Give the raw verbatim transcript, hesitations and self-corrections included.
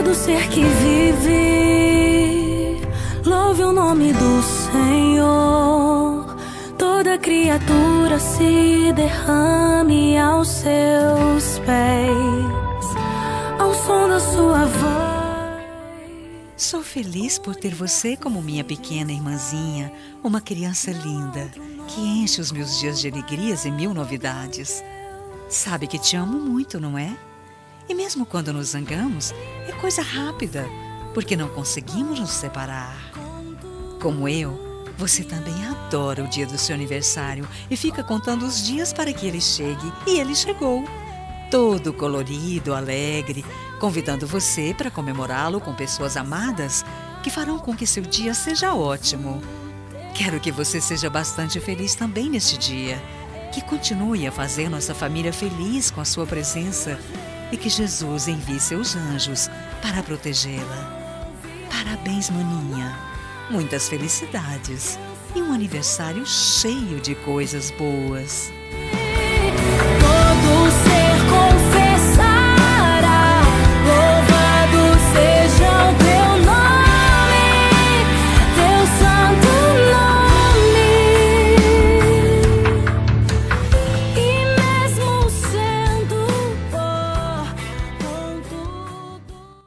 todo ser que vive, louve o nome do Senhor. Toda criatura se derrame aos seus pés, ao som da sua voz. Sou feliz por ter você como minha pequena irmãzinha, uma criança linda, que enche os meus dias de alegrias e mil novidades. Sabe que te amo muito, não é? E mesmo quando nos zangamos, é coisa rápida, porque não conseguimos nos separar. Como eu, você também adora o dia do seu aniversário e fica contando os dias para que ele chegue. E ele chegou, todo colorido, alegre, convidando você para comemorá-lo com pessoas amadas que farão com que seu dia seja ótimo. Quero que você seja bastante feliz também neste dia, que continue a fazer nossa família feliz com a sua presença e que Jesus envie seus anjos para protegê-la. Parabéns, maninha! Muitas felicidades e um aniversário cheio de coisas boas.